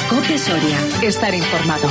COPE Soria. Estar informado.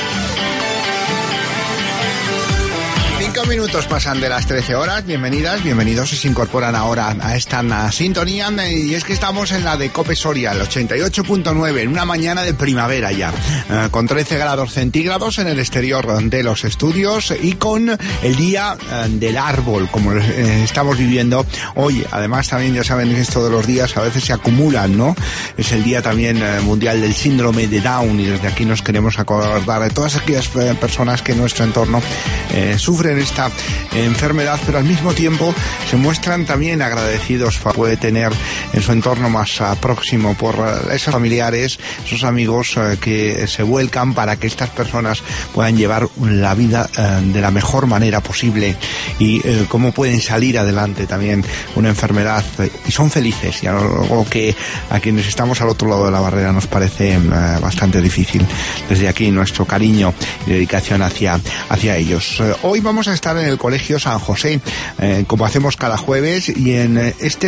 5 minutos pasan de las 13 horas. Bienvenidas, bienvenidos si se incorporan ahora a esta sintonía. Y es que estamos en la de COPE Soria, el 88.9, en una mañana de primavera ya, con 13 grados centígrados en el exterior de los estudios y con el día del árbol, como estamos viviendo hoy. Además, también ya saben que esto de los días a veces se acumulan, ¿no? Es el día también mundial del síndrome de Down, y desde aquí nos queremos acordar de todas aquellas personas que en nuestro entorno sufren esta enfermedad, pero al mismo tiempo se muestran también agradecidos, puede tener en su entorno más próximo por esos familiares, esos amigos que se vuelcan para que estas personas puedan llevar la vida de la mejor manera posible, y cómo pueden salir adelante también una enfermedad y son felices, y algo que a quienes estamos al otro lado de la barrera nos parece bastante difícil. Desde aquí nuestro cariño y dedicación hacia ellos. Hoy vamos a estar en el Colegio San José, como hacemos cada jueves, y en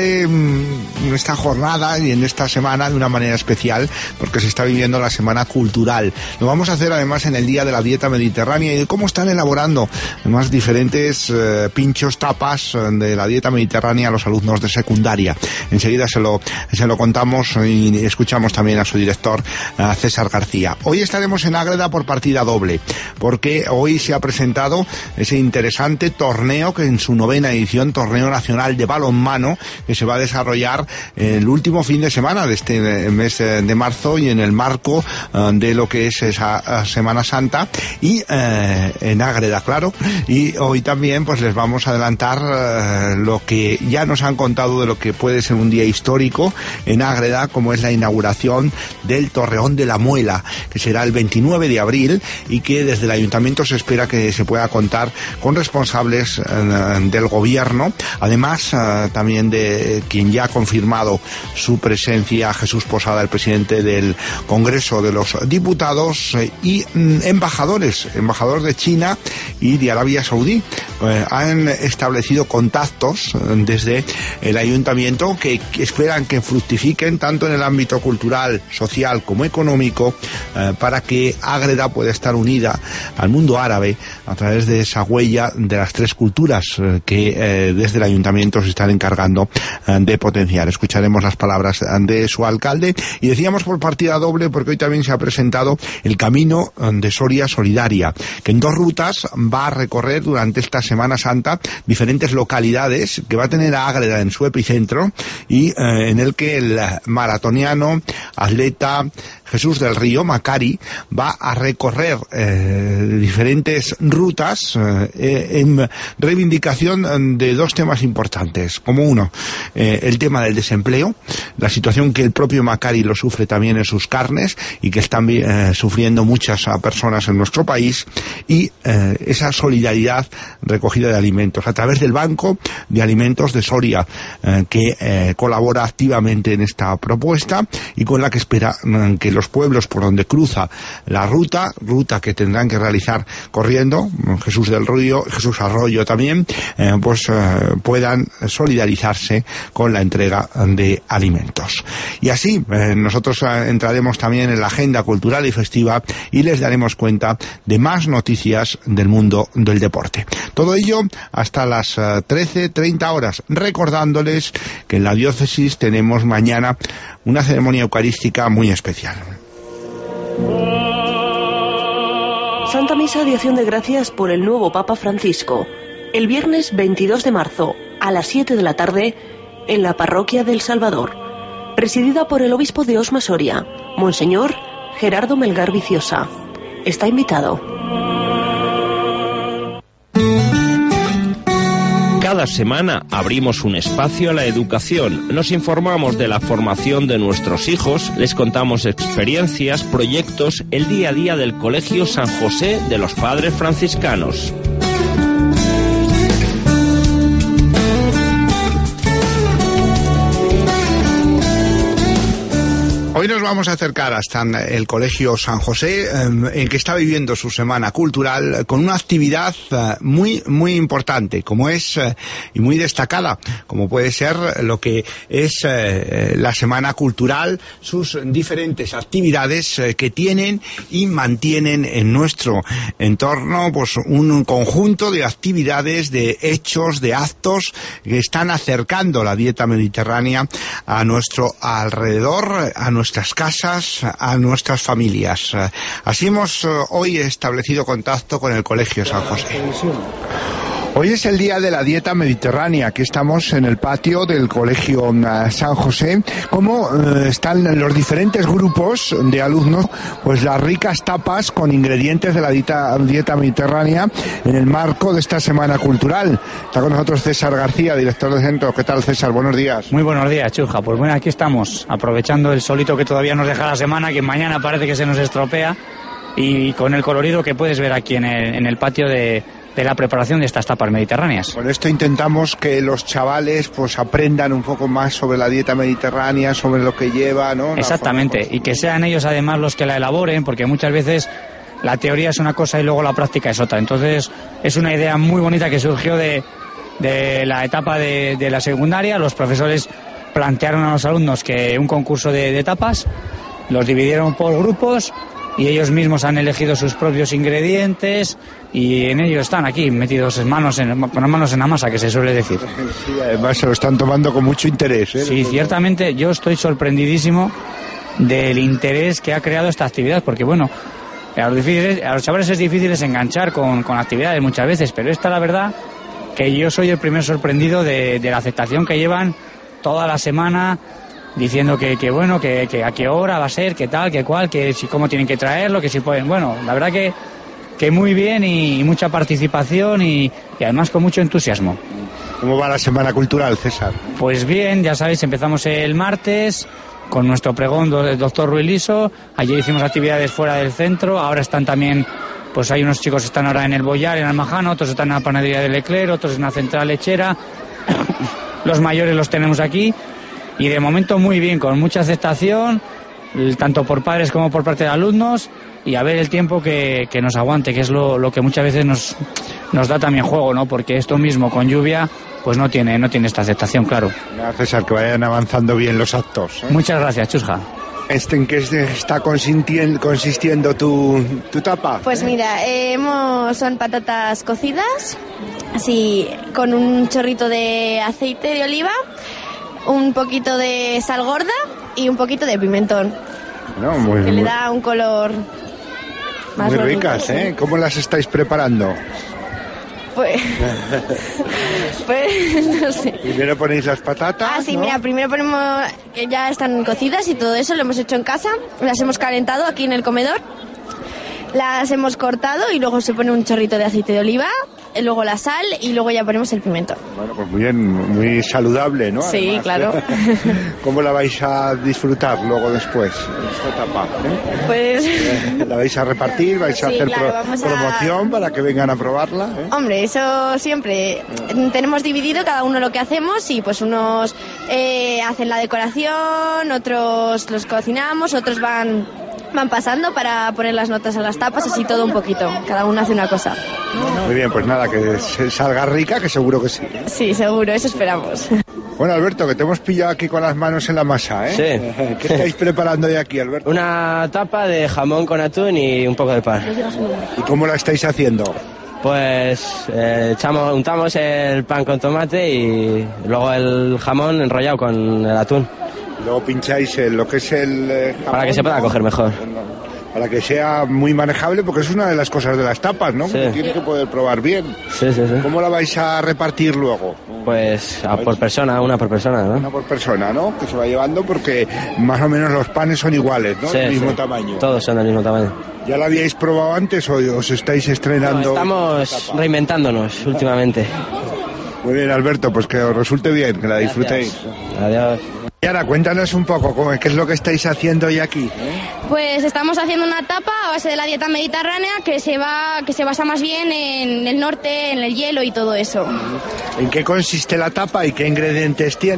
esta jornada y en esta semana de una manera especial, porque se está viviendo la Semana Cultural. Lo vamos a hacer además en el Día de la Dieta Mediterránea y de cómo están elaborando además diferentes pinchos, tapas de la dieta mediterránea a los alumnos de secundaria. Enseguida se lo contamos y escuchamos también a su director, a César García. Hoy estaremos en Ágreda por partida doble, porque hoy se ha presentado ese interesante torneo que en su 9ª edición, Torneo Nacional de Balonmano, que se va a desarrollar el último fin de semana de este mes de marzo, y en el marco de lo que es esa Semana Santa, y en Ágreda, claro. Y hoy también pues les vamos a adelantar lo que ya nos han contado de lo que puede ser un día histórico en Ágreda, como es la inauguración del Torreón de la Muela, que será el 29 de abril, y que desde el Ayuntamiento se espera que se pueda contar con responsables del gobierno, además también de quien ya ha confirmado su presencia, Jesús Posada, el presidente del Congreso de los Diputados, y embajadores de China y de Arabia Saudí. Han establecido contactos desde el Ayuntamiento que esperan que fructifiquen tanto en el ámbito cultural, social como económico, para que Ágreda pueda estar unida al mundo árabe a través de esa huella de las tres culturas que desde el Ayuntamiento se están encargando de potenciar. Escucharemos las palabras de su alcalde, y decíamos por partida doble porque hoy también se ha presentado el Camino de Soria Solidaria, que en 2 rutas va a recorrer durante esta Semana Santa diferentes localidades, que va a tener a Ágreda en su epicentro, y en el que el maratoniano, atleta Jesús del Río, Macari, va a recorrer diferentes rutas en reivindicación de 2 temas importantes, como uno, el tema del desempleo, la situación que el propio Macari lo sufre también en sus carnes y que están sufriendo muchas personas en nuestro país, y esa solidaridad recogida de alimentos a través del Banco de Alimentos de Soria, que colabora activamente en esta propuesta y con la que espera que los pueblos por donde cruza la ruta que tendrán que realizar corriendo, Jesús del Río, Jesús Arroyo también, puedan solidarizarse con la entrega de alimentos. Y así nosotros entraremos también en la agenda cultural y festiva y les daremos cuenta de más noticias del mundo del deporte. Todo ello hasta las 13:30 horas, recordándoles que en la diócesis tenemos mañana una ceremonia eucarística muy especial. Santa Misa de Acción de Gracias por el nuevo Papa Francisco, el viernes 22 de marzo a las 7 de la tarde en la Parroquia del Salvador, presidida por el obispo de Osma Soria, Monseñor Gerardo Melgar Viciosa. Está invitado. Cada semana abrimos un espacio a la educación, nos informamos de la formación de nuestros hijos, les contamos experiencias, proyectos, el día a día del Colegio San José de los Padres Franciscanos. Hoy nos vamos a acercar hasta el Colegio San José, en que está viviendo su semana cultural con una actividad muy importante, como es y muy destacada, como puede ser lo que es la semana cultural, sus diferentes actividades que tienen y mantienen en nuestro entorno pues un conjunto de actividades, de hechos, de actos que están acercando la dieta mediterránea a nuestro alrededor, a nuestras casas, a nuestras familias. Así hemos hoy establecido contacto con el Colegio San José. Hoy es el día de la dieta mediterránea. Aquí estamos en el patio del Colegio San José. ¿Cómo están los diferentes grupos de alumnos? Pues las ricas tapas con ingredientes de la dieta mediterránea en el marco de esta semana cultural. Está con nosotros César García, director del centro. ¿Qué tal, César? Buenos días. Muy buenos días, Churja. Pues bueno, aquí estamos, aprovechando el solito que todavía nos deja la semana, que mañana parece que se nos estropea, y con el colorido que puedes ver aquí en el patio de la preparación de estas tapas mediterráneas. Con esto intentamos que los chavales pues aprendan un poco más sobre la dieta mediterránea, sobre lo que lleva, ¿no? Exactamente, y que sean ellos además los que la elaboren, porque muchas veces la teoría es una cosa y luego la práctica es otra. Entonces es una idea muy bonita que surgió de la etapa de la secundaria. Los profesores plantearon a los alumnos que un concurso de tapas, los dividieron por grupos y ellos mismos han elegido sus propios ingredientes y en ello están aquí metidos con las manos en la masa, que se suele decir. Sí, además se lo están tomando con mucho interés, ¿eh? Sí, ciertamente yo estoy sorprendidísimo del interés que ha creado esta actividad, porque bueno, a los chavales es difícil enganchar con actividades muchas veces, pero esta la verdad que yo soy el primer sorprendido de la aceptación que llevan toda la semana, diciendo que bueno, que a qué hora va a ser, que tal, que cual, que si cómo tienen que traerlo, que si pueden. Bueno, la verdad que muy bien y mucha participación y además con mucho entusiasmo. ¿Cómo va la semana cultural, César? Pues bien, ya sabéis, empezamos el martes con nuestro pregón del doctor Ruiz Liso. Ayer hicimos actividades fuera del centro, ahora están también, pues hay unos chicos que están ahora en el Boyar, en Almajano, otros están en la panadería del Leclerc, otros en la central lechera. Los mayores los tenemos aquí. Y de momento muy bien, con mucha aceptación, tanto por padres como por parte de alumnos, y a ver el tiempo que nos aguante, que es lo que muchas veces nos da también juego, ¿no? Porque esto mismo con lluvia pues no tiene esta aceptación, claro. César, que vayan avanzando bien los actos, ¿eh? Muchas gracias, Chusja. ¿En qué está consistiendo tu tapa? Pues mira, son patatas cocidas, así con un chorrito de aceite de oliva, un poquito de sal gorda y un poquito de pimentón. No, que le da un color más muy bonito. Ricas, ¿eh? ¿Cómo las estáis preparando? Pues no sé. Primero ponéis las patatas. Ah, sí, ¿no? Mira, primero ponemos, que ya están cocidas y todo eso, lo hemos hecho en casa, las hemos calentado aquí en el comedor, las hemos cortado y luego se pone un chorrito de aceite de oliva, luego la sal y luego ya ponemos el pimiento. Bueno, pues muy bien, muy saludable, ¿no? Sí, además, claro. ¿Cómo la vais a disfrutar luego después, esta tapa? ¿La vais a repartir? ¿Vais a hacer promoción para que vengan a probarla? Hombre, eso siempre. Tenemos dividido cada uno lo que hacemos y pues unos hacen la decoración, otros los cocinamos, otros van pasando para poner las notas a las tapas, así todo un poquito. Cada uno hace una cosa. Muy bien, pues nada, que se salga rica, que seguro que sí. Sí, seguro, eso esperamos. Bueno, Alberto, que te hemos pillado aquí con las manos en la masa, ¿eh? Sí. ¿Qué estáis preparando de aquí, Alberto? Una tapa de jamón con atún y un poco de pan. ¿Y cómo la estáis haciendo? Pues untamos el pan con tomate y luego el jamón enrollado con el atún. Luego pincháis lo que es el jamón, para que se pueda coger mejor. Para que sea muy manejable, porque es una de las cosas de las tapas, ¿no? Sí. Que tiene que poder probar bien. Sí. ¿Cómo la vais a repartir luego? Pues por persona, una por persona, ¿no? Una por persona, ¿no? Que se va llevando porque más o menos los panes son iguales, ¿no? Sí, del mismo tamaño. Todos son del mismo tamaño. ¿Ya la habíais probado antes o os estáis estrenando? No, estamos reinventándonos últimamente. Muy bien, Alberto, pues que os resulte bien, que la disfrutéis. Adiós. Y ahora, cuéntanos un poco, ¿qué es lo que estáis haciendo hoy aquí? Pues estamos haciendo una tapa a base de la dieta mediterránea que se basa más bien en el norte, en el hielo y todo eso. ¿En qué consiste la tapa y qué ingredientes tiene?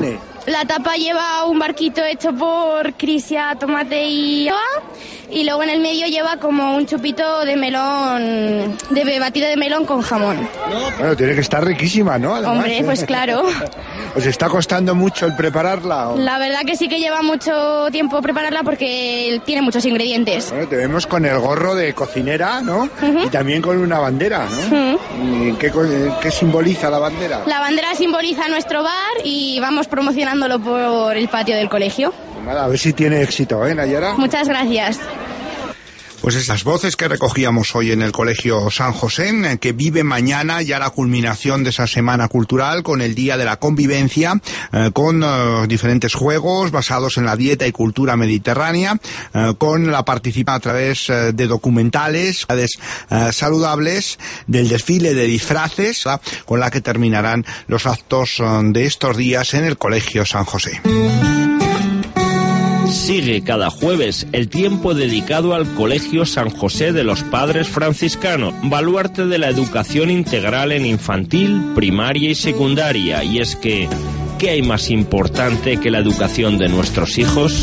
La tapa lleva un barquito hecho por Crisia, tomate y agua, y luego en el medio lleva como un chupito de melón, de batido de melón con jamón. Bueno, tiene que estar riquísima, ¿no? Además, hombre, pues claro. ¿Os está costando mucho el prepararla? ¿O? La verdad que sí que lleva mucho tiempo prepararla porque tiene muchos ingredientes. Bueno, te vemos con el gorro de cocinera, ¿no? Y también con una bandera, ¿no? ¿Y qué simboliza la bandera? La bandera simboliza nuestro bar y vamos promocionándolo por el patio del colegio. Pues nada, a ver si tiene éxito, ¿eh, Nayara? Muchas gracias. Pues esas voces que recogíamos hoy en el Colegio San José, que vive mañana ya la culminación de esa semana cultural con el Día de la Convivencia, con diferentes juegos basados en la dieta y cultura mediterránea, con la participación a través de documentales saludables, del desfile de disfraces, con la que terminarán los actos de estos días en el Colegio San José. Sigue cada jueves el tiempo dedicado al Colegio San José de los Padres Franciscanos, baluarte de la educación integral en infantil, primaria y secundaria. Y es que, ¿qué hay más importante que la educación de nuestros hijos?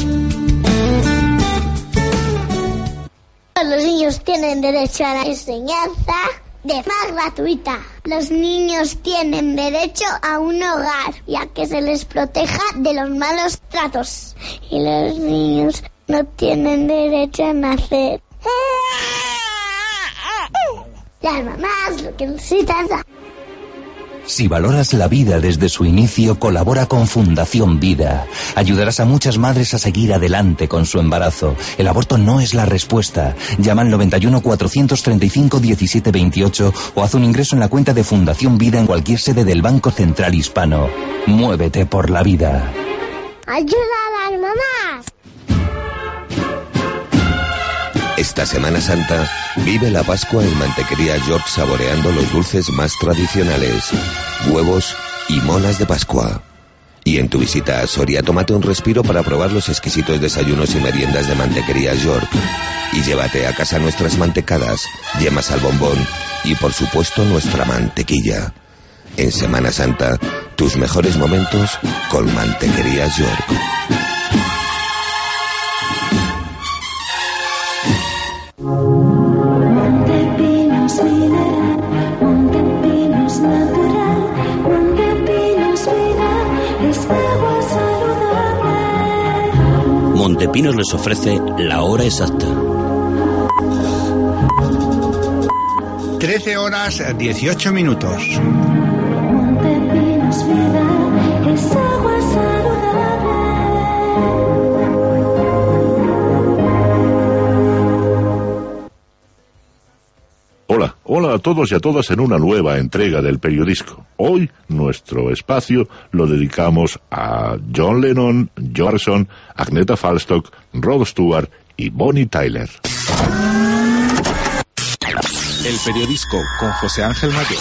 Los niños tienen derecho a la enseñanza de forma gratuita. Los niños tienen derecho a un hogar y a que se les proteja de los malos tratos. Y los niños no tienen derecho a nacer. Las mamás lo que necesitan. Si valoras la vida desde su inicio, colabora con Fundación Vida. Ayudarás a muchas madres a seguir adelante con su embarazo. El aborto no es la respuesta. Llama al 91 435 17 28 o haz un ingreso en la cuenta de Fundación Vida en cualquier sede del Banco Central Hispano. Muévete por la vida. ¡Ayuda a las mamás! Esta Semana Santa, vive la Pascua en Mantequería York saboreando los dulces más tradicionales, huevos y monas de Pascua. Y en tu visita a Soria, tómate un respiro para probar los exquisitos desayunos y meriendas de Mantequería York. Y llévate a casa nuestras mantecadas, yemas al bombón y por supuesto nuestra mantequilla. En Semana Santa, tus mejores momentos con Mantequería York. Montepinos les ofrece la hora exacta. 13 horas 18 minutos. Montepinos vida es agua saludable. Hola a todos y a todas en una nueva entrega del Periodisco. Hoy nuestro espacio lo dedicamos a John Lennon, George Harrison, Agnetha Faltskog, Rod Stewart y Bonnie Tyler. El Periodisco con José Ángel Mayor.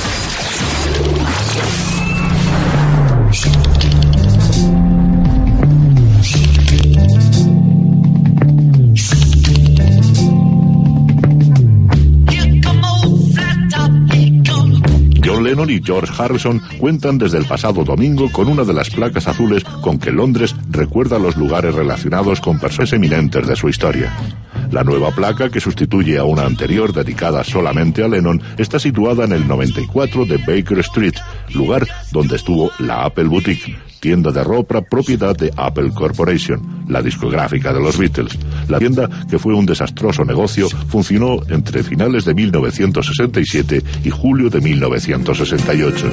Lennon y George Harrison cuentan desde el pasado domingo con una de las placas azules con que Londres recuerda los lugares relacionados con personas eminentes de su historia. La nueva placa, que sustituye a una anterior dedicada solamente a Lennon, está situada en el 94 de Baker Street, lugar donde estuvo la Apple Boutique, tienda de ropa propiedad de Apple Corporation, la discográfica de los Beatles. La tienda, que fue un desastroso negocio, funcionó entre finales de 1967 y julio de 1968.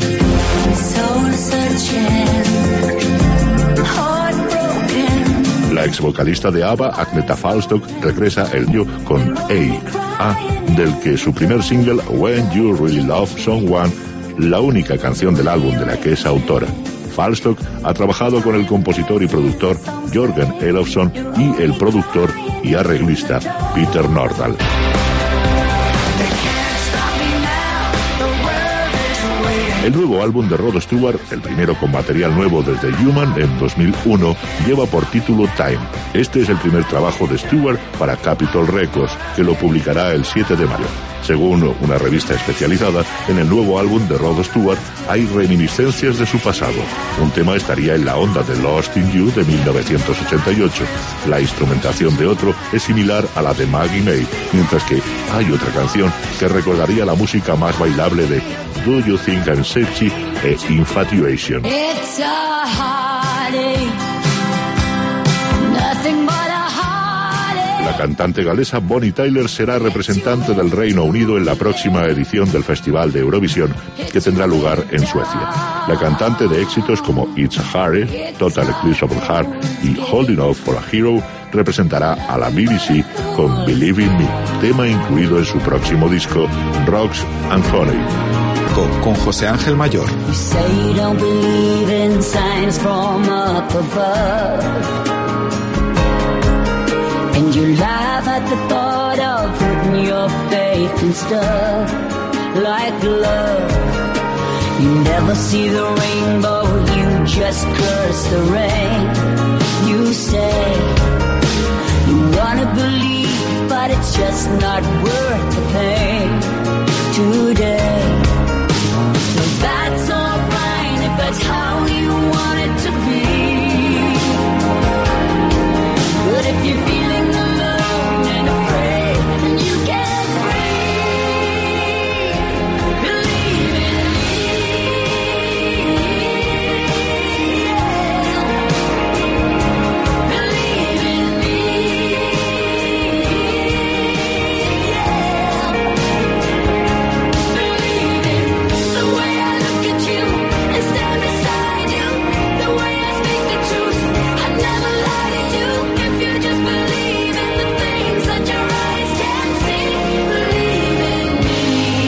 La ex vocalista de ABBA, Agnetha Faltskog, regresa el año con A, del que su primer single, When You Really Love Someone, la única canción del álbum de la que es autora. Faltskog ha trabajado con el compositor y productor Jørgen Elofsson y el productor y arreglista Peter Nordahl. El nuevo álbum de Rod Stewart, el primero con material nuevo desde Human en 2001, lleva por título Time. Este es el primer trabajo de Stewart para Capitol Records, que lo publicará el 7 de mayo. Según una revista especializada, en el nuevo álbum de Rod Stewart hay reminiscencias de su pasado. Un tema estaría en la onda de Lost in You de 1988. La instrumentación de otro es similar a la de Maggie May, mientras que hay otra canción que recordaría la música más bailable de Do You Think I'm Sexy e Infatuation. It's a heartache, nothing but a heartache. La cantante galesa Bonnie Tyler será representante del Reino Unido en la próxima edición del Festival de Eurovisión, que tendrá lugar en Suecia. La cantante de éxitos como It's a Heartache, Total Eclipse of the Heart y Holding Out for a Hero representará a la BBC con Believe in Me, tema incluido en su próximo disco Rocks and Honey. Con José Ángel Mayor. You say you don't believe in signs from up above, and you laugh at the thought of putting your faith in stuff like love. You never see the rainbow, you just curse the rain. You say you wanna believe, but it's just not worth the pain today. So that's alright if that's how you want it to be. But if you're feeling alone and afraid, then you get free. Believe in me. Believe in me. Believe in the way I look at you and stand beside you, the way I speak the truth, I never lie to you. If you just believe in the things that your eyes can't see, believe in me.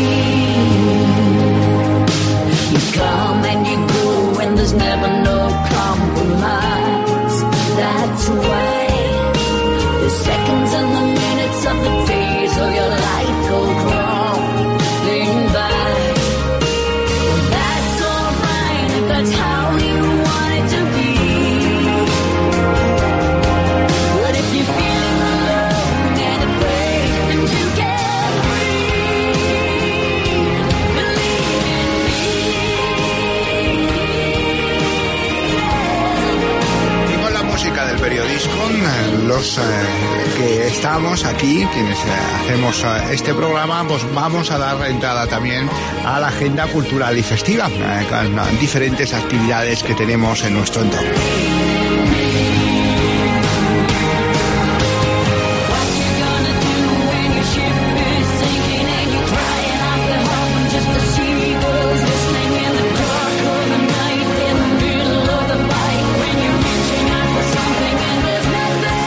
You come and you go and there's never no compromise. That's why the seconds and the minutes of the days of your life go crawling by. That's alright if that's how you want it to be. But if you're feeling alone and afraid, then you get free. Believe in Y con la música del periodismo, los que estamos aquí, quienes hacemos este programa, pues vamos a dar entrada también a la agenda cultural y festiva, con diferentes actividades que tenemos en nuestro entorno. what you gonna do when your ship is sinking and you're crying out for help just to see girls listening in the dark of the night, in the middle of the fight, when you're reaching out for something and there's nothing to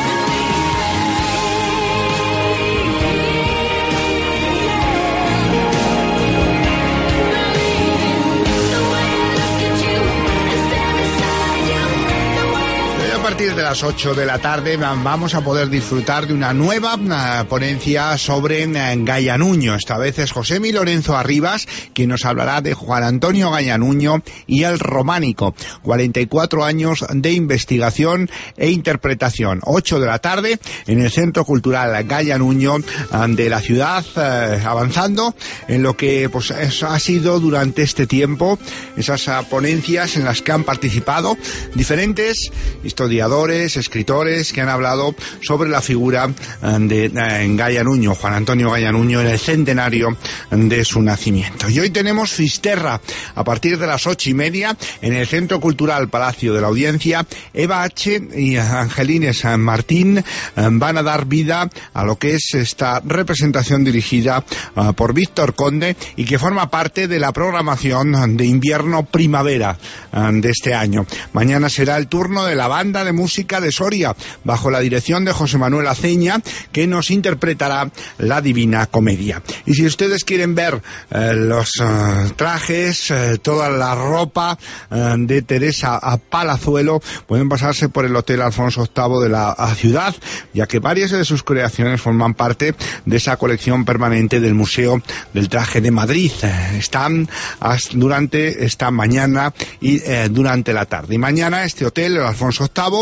A partir de las 8 de la tarde vamos a poder disfrutar de una nueva ponencia sobre Gaya Nuño. Esta vez es Josemi Lorenzo Arribas quien nos hablará de Juan Antonio Gaya Nuño y el románico. 44 años de investigación e interpretación. 8 de la tarde en el Centro Cultural Gaya Nuño de la ciudad, avanzando en lo que pues ha sido durante este tiempo esas ponencias en las que han participado diferentes historiadores, escritores que han hablado sobre la figura de Gaya Nuño, Juan Antonio Gaya Nuño, en el centenario de su nacimiento. Y hoy tenemos Fisterra a partir de las 8:30 en el Centro Cultural Palacio de la Audiencia. Eva H. y Angelines Martín van a dar vida a lo que es esta representación dirigida por Víctor Conde y que forma parte de la programación de invierno-primavera de este año. Mañana será el turno de la Banda de Música de Soria, bajo la dirección de José Manuel Aceña, que nos interpretará la Divina Comedia. Y si ustedes quieren ver los trajes, toda la ropa de Teresa Palazuelo, pueden pasarse por el Hotel Alfonso VIII de la ciudad, ya que varias de sus creaciones forman parte de esa colección permanente del Museo del Traje de Madrid. Están durante esta mañana y durante la tarde. Y mañana este hotel, el Alfonso VIII,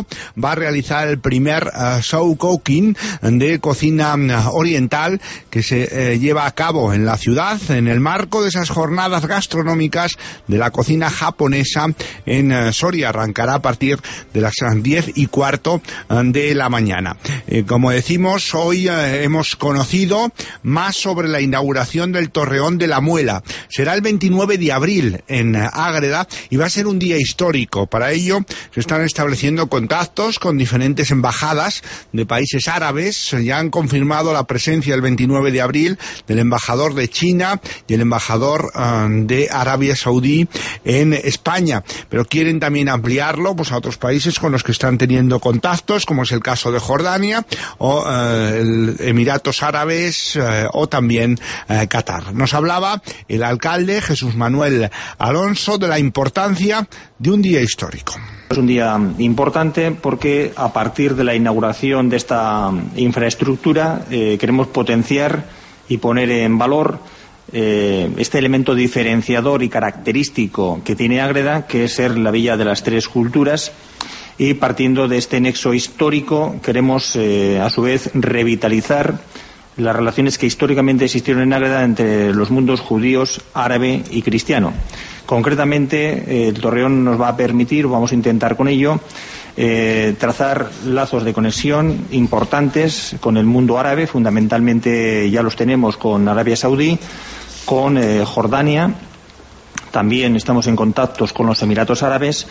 sábado va a realizar el primer show cooking de cocina oriental que se lleva a cabo en la ciudad en el marco de esas jornadas gastronómicas de la cocina japonesa en Soria. Arrancará a partir de las 10:15 de la mañana. Como decimos, hoy hemos conocido más sobre la inauguración del Torreón de la Muela. Será el 29 de abril en Ágreda y va a ser un día histórico. Para ello se están estableciendo contactos con diferentes embajadas de países árabes. Ya han confirmado la presencia el 29 de abril del embajador de China y el embajador de Arabia Saudí en España, pero quieren también ampliarlo pues a otros países con los que están teniendo contactos, como es el caso de Jordania o Emiratos Árabes o también Qatar. Nos hablaba el alcalde Jesús Manuel Alonso de la importancia de un día histórico. Es un día importante porque a partir de la inauguración de esta infraestructura queremos potenciar y poner en valor este elemento diferenciador y característico que tiene Ágreda, que es ser la Villa de las Tres Culturas, y partiendo de este nexo histórico queremos a su vez revitalizar las relaciones que históricamente existieron en Ágreda entre los mundos judíos, árabe y cristiano. Concretamente, el Torreón nos va a permitir, vamos a intentar con ello, trazar lazos de conexión importantes con el mundo árabe. Fundamentalmente ya los tenemos con Arabia Saudí, con Jordania. También estamos en contactos con los Emiratos Árabes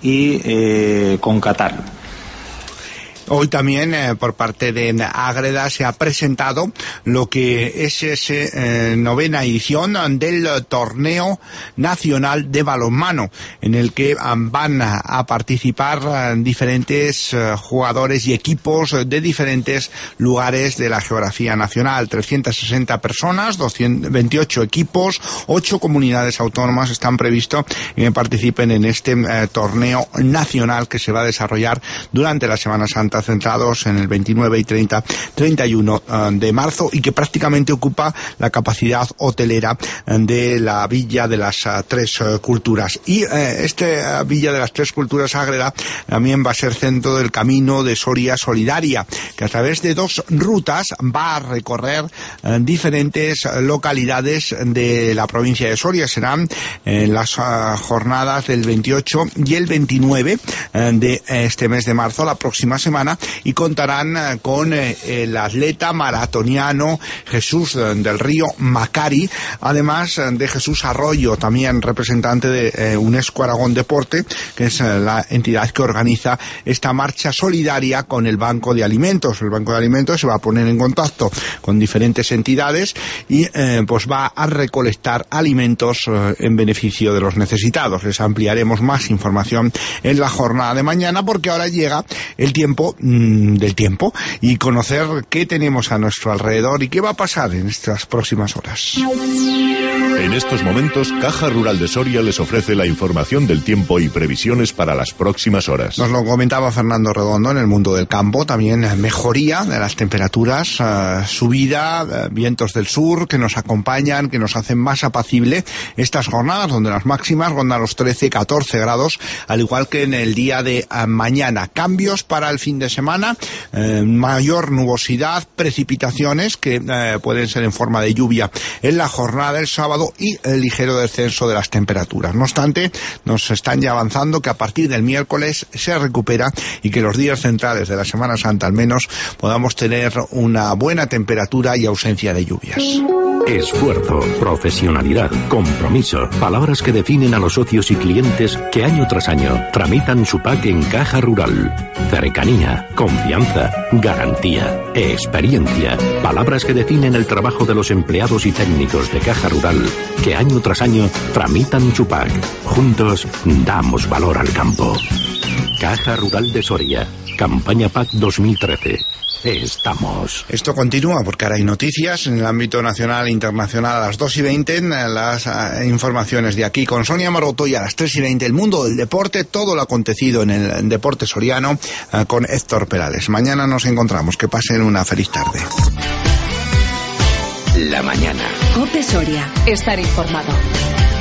y con Qatar. Hoy también por parte de Ágreda se ha presentado lo que es esa 9ª edición del Torneo Nacional de Balonmano, en el que van a participar diferentes jugadores y equipos de diferentes lugares de la geografía nacional. 360 personas, 28 equipos, 8 comunidades autónomas están previstos que participen en este torneo nacional que se va a desarrollar durante la Semana Santa, centrados en el 29 y 31 de marzo, y que prácticamente ocupa la capacidad hotelera de la Villa de las Tres Culturas. Y esta Villa de las Tres Culturas Ágreda también va a ser centro del Camino de Soria Solidaria, que a través de 2 rutas va a recorrer diferentes localidades de la provincia de Soria. Serán las jornadas del 28 y el 29 de este mes de marzo, la próxima semana, y contarán con el atleta maratoniano Jesús del Río Macari, además de Jesús Arroyo, también representante de UNESCO Aragón Deporte, que es la entidad que organiza esta marcha solidaria con el Banco de Alimentos. El Banco de Alimentos se va a poner en contacto con diferentes entidades y pues va a recolectar alimentos en beneficio de los necesitados. Les ampliaremos más información en la jornada de mañana, porque ahora llega el tiempo del tiempo y conocer qué tenemos a nuestro alrededor y qué va a pasar en estas próximas horas. En estos momentos, Caja Rural de Soria les ofrece la información del tiempo y previsiones para las próximas horas. Nos lo comentaba Fernando Redondo en el mundo del campo, también mejoría de las temperaturas, subida, vientos del sur que nos acompañan, que nos hacen más apacible estas jornadas, donde las máximas rondan los 13-14 grados, al igual que en el día de mañana. Cambios para el fin de semana, mayor nubosidad, precipitaciones que pueden ser en forma de lluvia en la jornada del sábado y el ligero descenso de las temperaturas. No obstante, nos están ya avanzando que a partir del miércoles se recupera y que los días centrales de la Semana Santa al menos podamos tener una buena temperatura y ausencia de lluvias. Esfuerzo, profesionalidad, compromiso, palabras que definen a los socios y clientes que año tras año tramitan su PAC en Caja Rural. Cercanía, confianza, garantía, experiencia, palabras que definen el trabajo de los empleados y técnicos de Caja Rural que año tras año tramitan su PAC. Juntos damos valor al campo. Caja Rural de Soria, campaña PAC 2013. Estamos. Esto continúa porque ahora hay noticias en el ámbito nacional e internacional a las 2:20, las informaciones de aquí con Sonia Maroto, y a las 3:20 el mundo del deporte, todo lo acontecido en el deporte soriano con Héctor Perales. Mañana nos encontramos. Que pasen una feliz tarde. La mañana. COPE Soria. Estar informado.